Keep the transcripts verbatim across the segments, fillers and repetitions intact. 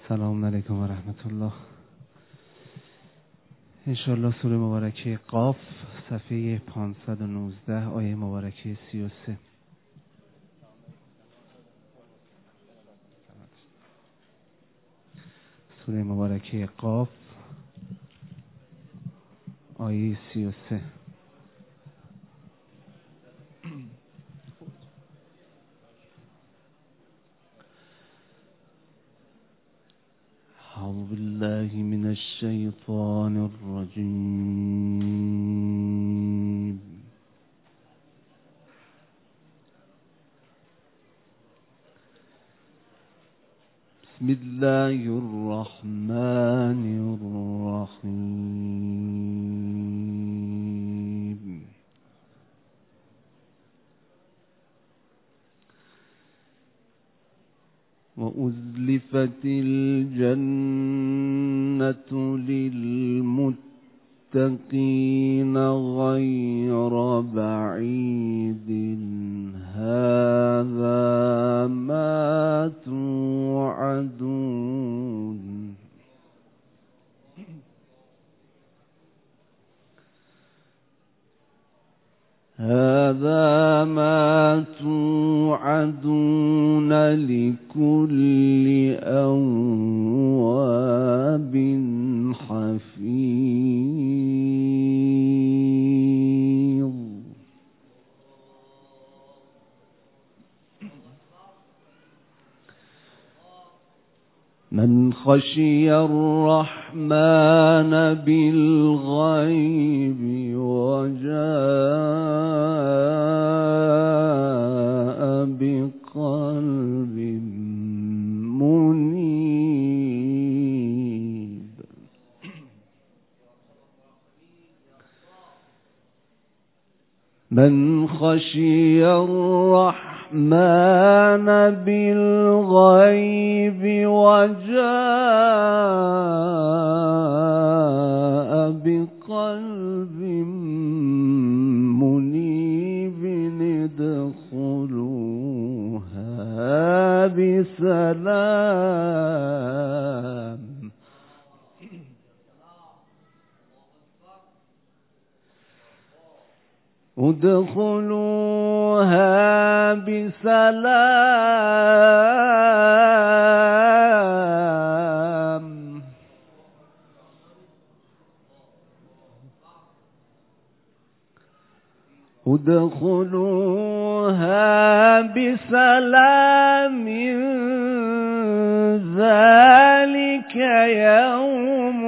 سلام علیکم و رحمت الله. انشاءالله سوره مبارکه قاف صفحه پانصد و نوزده آیه مبارکه سی و سه. سوره مبارکه قاف آیه سی و سه. أعوذ بالله من الشيطان الرجيم. بسم الله الرحمن الرحيم. وأزلفت الجنة للمتقين غير بعيد هذا ما توعدون هذا ما توعدون لكل أواب حفيظ. من خشي الرحمن بالغيب وجاء بقلب منيب. من خشي الرحمن بالغيب وجاء بقلب منيب ادخلوها بسلام ادخلوها بسلام ادخلوها بسلام ذلك يوم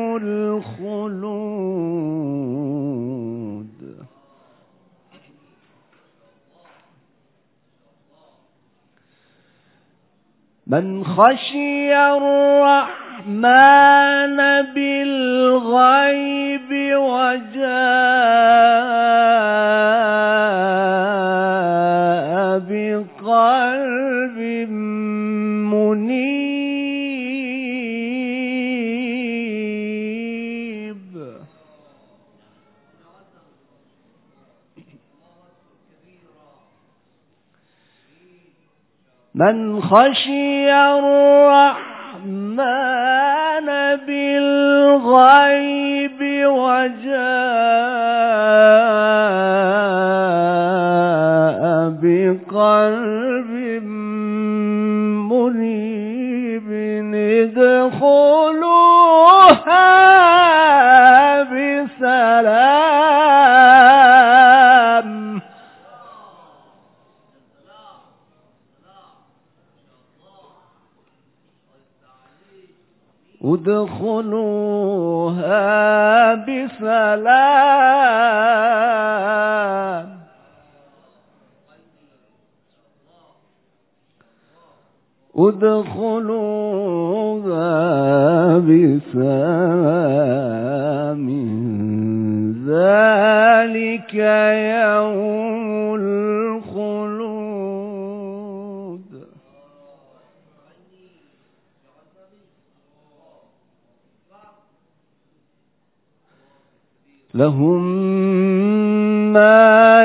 الخلود. من خشي الرحمن بالغيب وجاء بقلب منيب. من خشي الرحمن بالغيب وجاء بقلب منيب ادخلوها بسلام ادخلوها بسلام ادخلوها بسلام ذلك يوم الخلود. لهم ما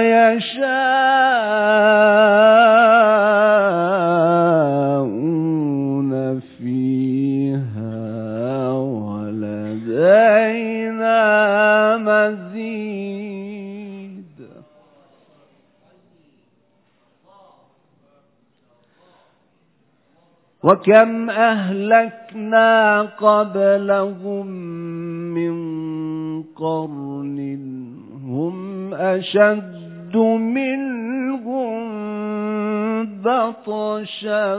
يشاءون فيها وكم أهلكنا قبلهم من قرن هم أشد منهم بطشا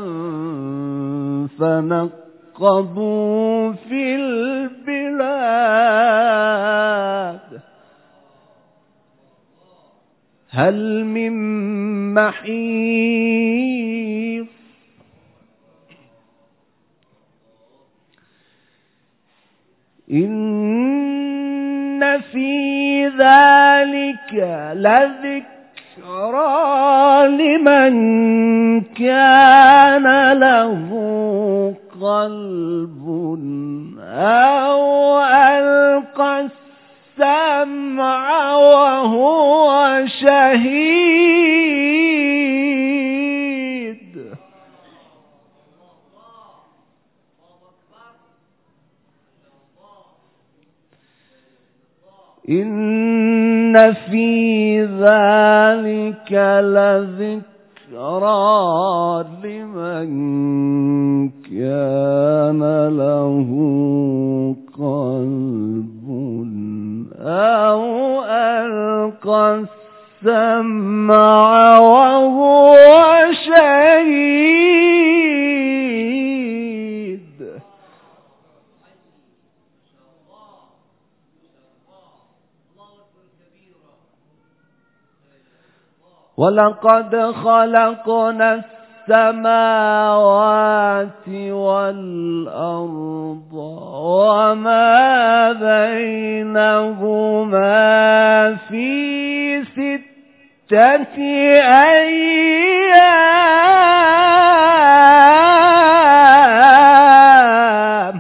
فنقبوا في البلاد هل من محيص إن في ذلك لذكرى لمن كان له قلب أو ألقى السمع وهو شهيد إن في ذلك لذكرى لمن كان له قلب أو ألقى السمع وهو شهيد ولقد خلقنا السماوات والأرض وما بينهما في ستة أيام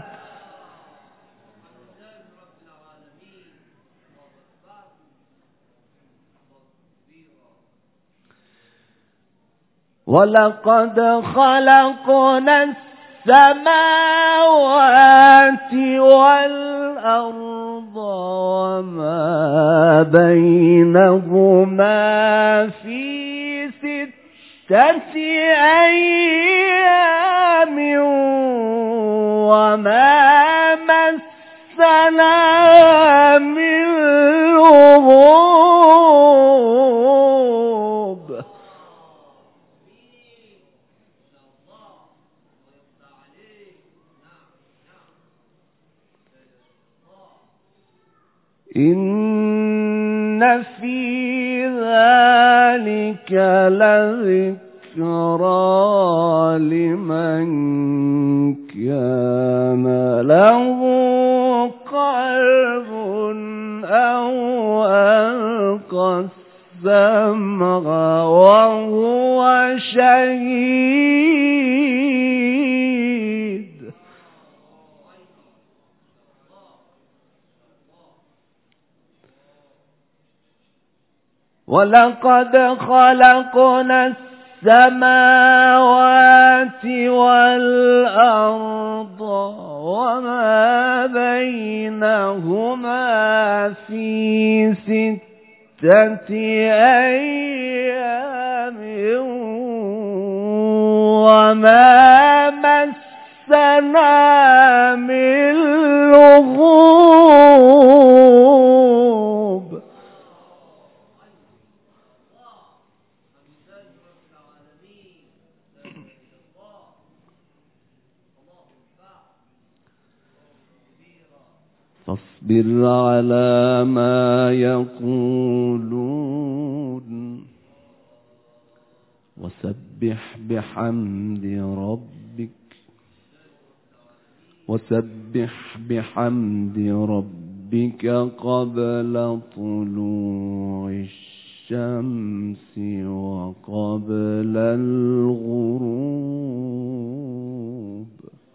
ولقد خلقنا السماوات والأرض وما بينهما في ستة أيام وما مسنا من لغوب إن في ذلك لذكرى لمن كان له قلب أو ألقى السمع وهو شهيد ولقد خلقنا السماوات والأرض وما بينهما في ستة أيام وما مسنا من لغوب فاصبر على ما يقولون وسبح بحمد ربك وسبح بحمد ربك قبل طلوع الشمس وقبل الغروب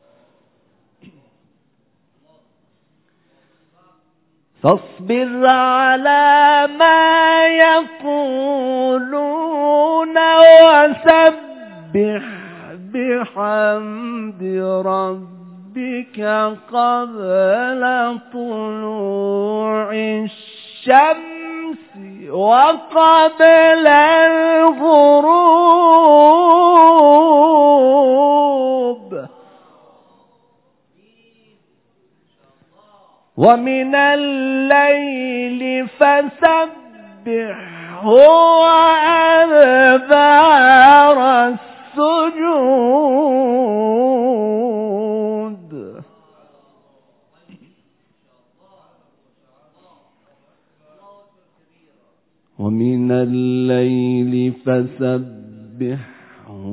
فاصبر على ما يقولون وسبح بحمد ربك قبل طلوع الشمس وقبل الغروب ومن الليل فسبحه وأدبار السجود ومن الليل فسبحه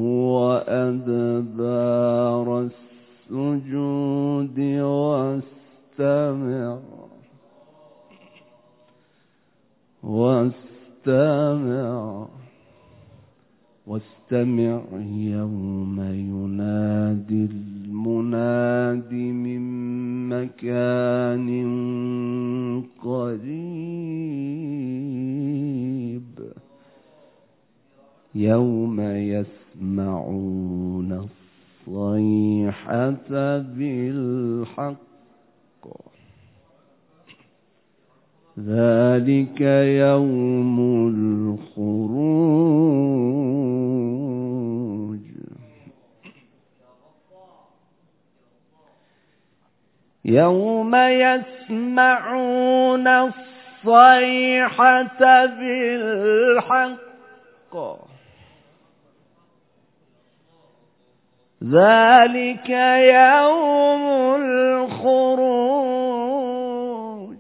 وأدبار السجود واستمع واستمع واستمع يوم ينادي المناد من مكان قريب يوم يسمعون الصيحة بالحق ذلك يوم الخروج يوم يسمعون الصيحة بالحق ذلك يوم الخروج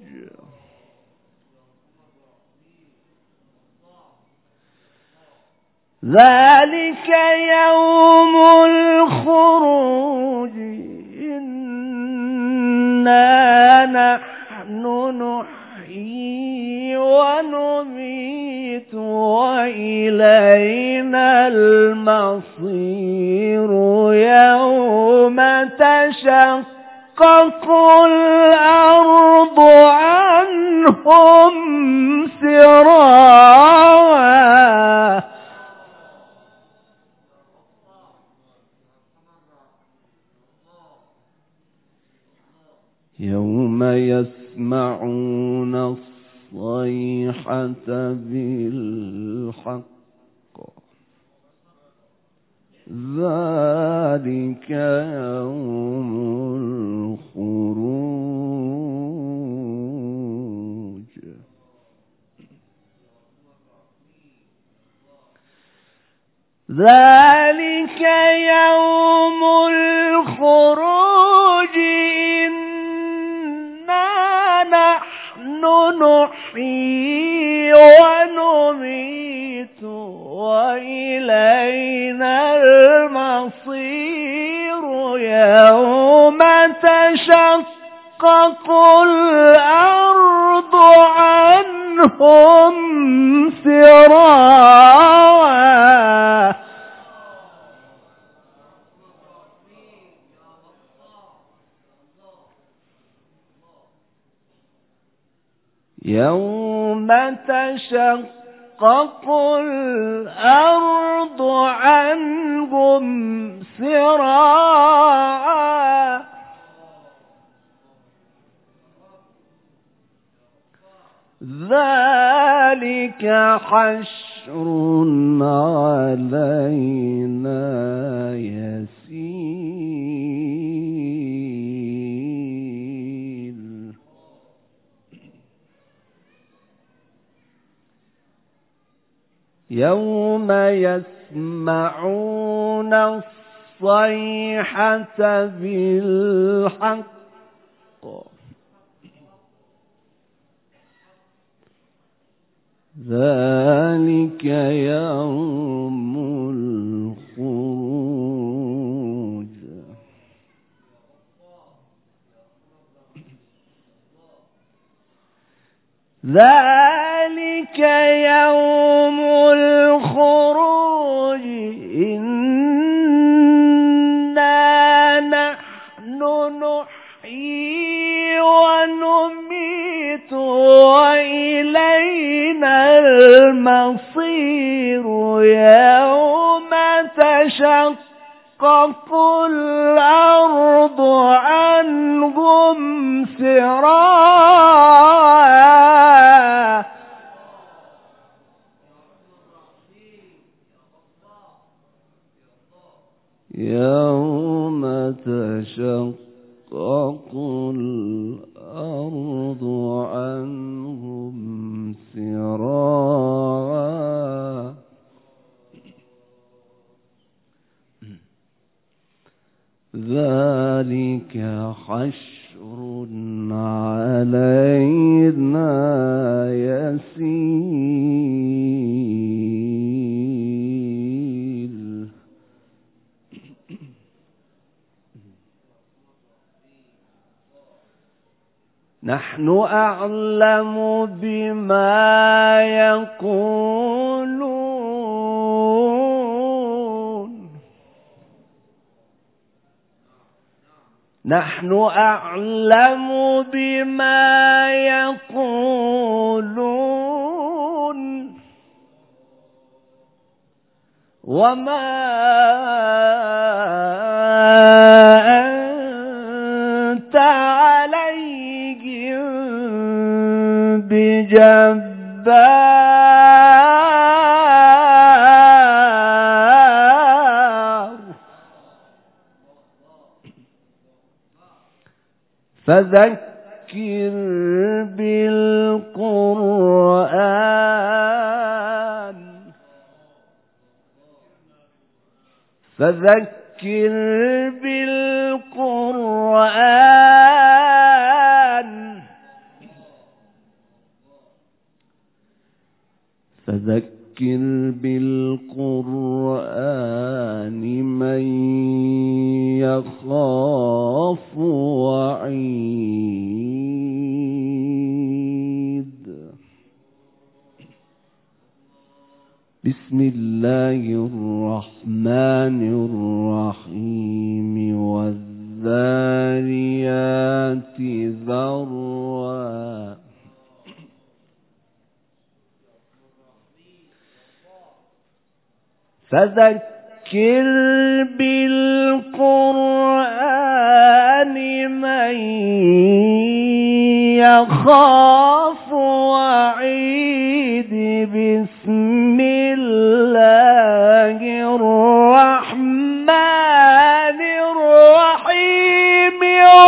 ذلك يوم الخروج إنا نحن نحيي ونميت وإلينا المصير يوم تشقق الأرض عنهم سراعا يوم يسمعون الصيحة بالحق ذلك يوم الخروج ذلك يوم الخروج إنا نحن نحيي ونميت وإلينا المصير يوم تشقق الأرض عنهم سراعا يوم تشقق الأرض عنهم سراعا ذلك حشر علينا يسير يوم يسمعون الصيحة بالحق ذلك يوم الخروج ذلك يوم الخروج إنا نحن نحيي ونميت وإلينا المصير يوم تشقق الأرض عنهم سراعا يوم تشقق الأرض عنهم سراعا ذلك حشر علينا يسير. نحن أعلم بما يقولون نحن أعلم بما يقولون وما أنت عليهم بجبار فذكر بالقرآن فذكر بالقرآن فذكر بالقرآن من يخاف وعيد. بسم الله الرحمن الرحيم والذاريات ذروا فذكر بالقرآن من يخاف وعيد. بسم الله الرحمن الرحيم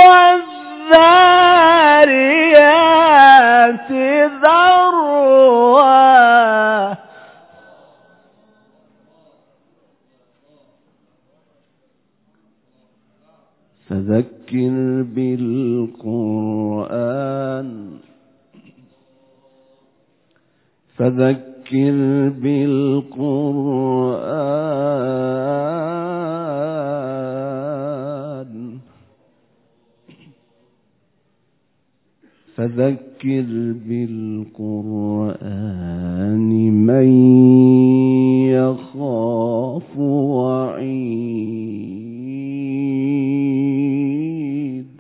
والذاريات ذروا فذكر بالقرآن فذكر بالقرآن فذكر بالقرآن من يخاف وعيد.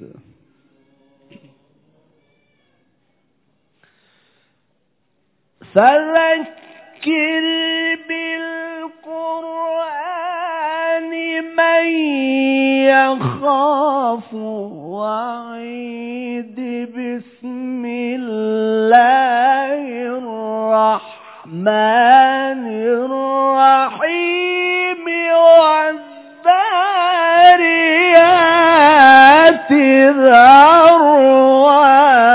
فذكر بالقرآن من يخاف وعيد. بسم الله الرحمن الرحيم والذاريات ذروا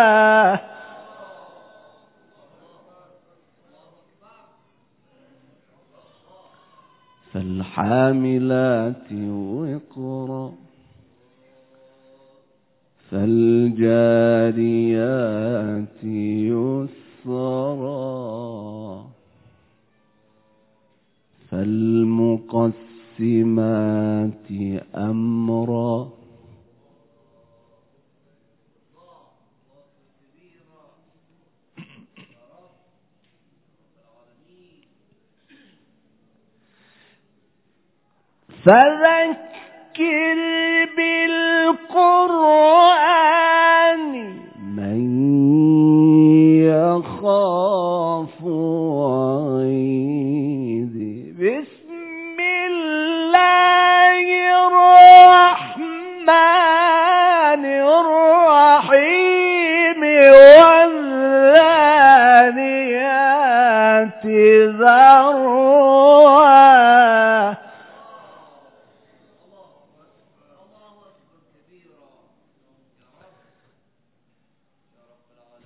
فالحاملات وقرا فالجاريات يسرا فالمقسمات أمرا فذكر بالقرآن من يخاف وعيد. بسم الله الرحمن الرحيم والذاريات ذروا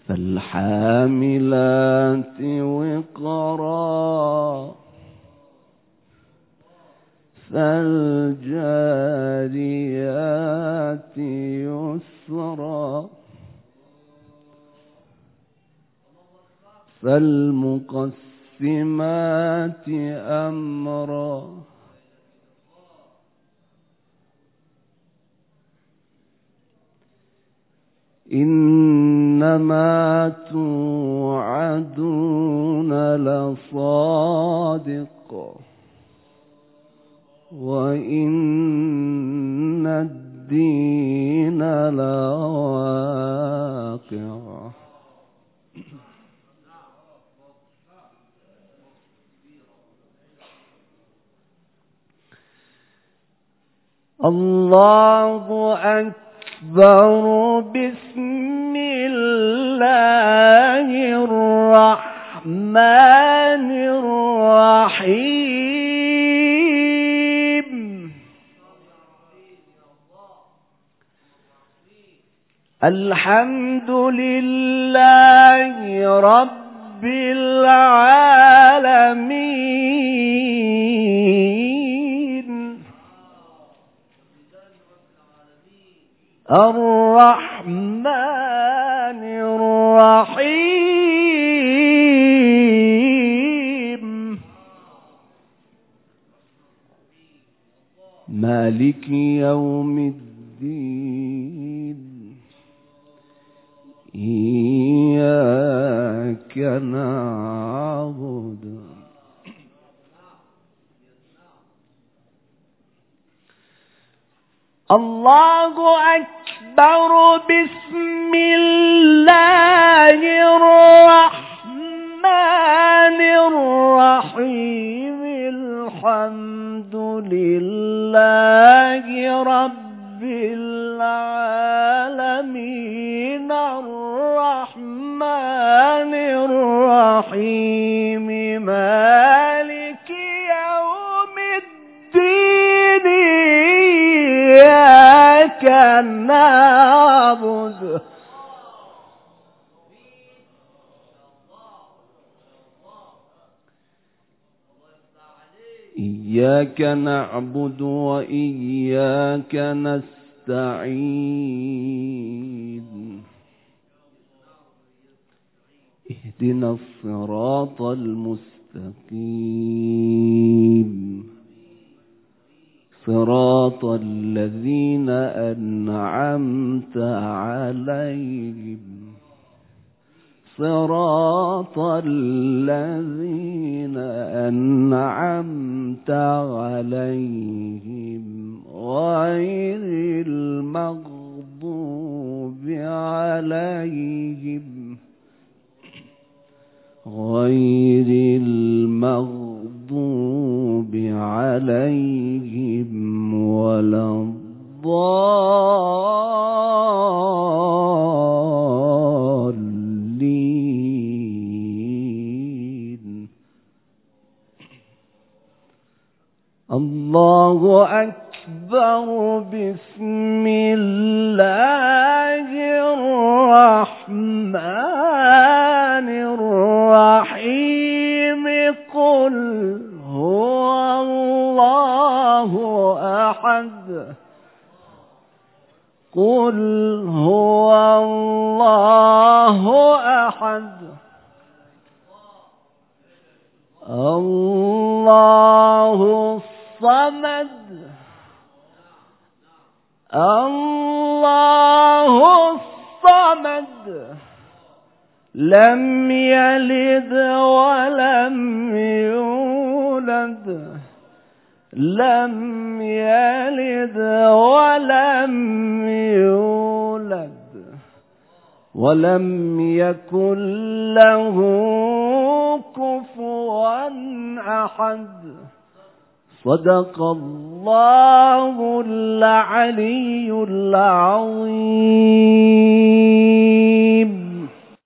فالحاملات وقرا فالجاريات يسرا فالمقسمات أمرا إنما توعدون لصادق وإن الدين لواقع. الله أكبر. بسم الله الرحمن الرحيم. الحمد لله رب العالمين الرحمن الرحيم مالك يوم الدين. إياك نعبد الله أكبر. بسم الله الرحمن الرحيم. الحمد لله رب العالمين الرحمن الرحيم مالك يوم الدين. إياك نعبد إياك نعبد وإياك نستعين. اهدنا الصراط المستقيم صراط الذين أنعمت عليهم صراط الذين أنعمت عليهم غير المغضوب عليهم غير المغضوب عليهم ولا الضالين. الله أكبر. بسم الله الرحمن الرحيم. قل هو الله أحد قل هو الله أحد الله الصمد الله الصمد لم يلد ولم يولد لم يلد ولم يولد ولم يكن له كفوا أحد. صدق الله العلي العظيم.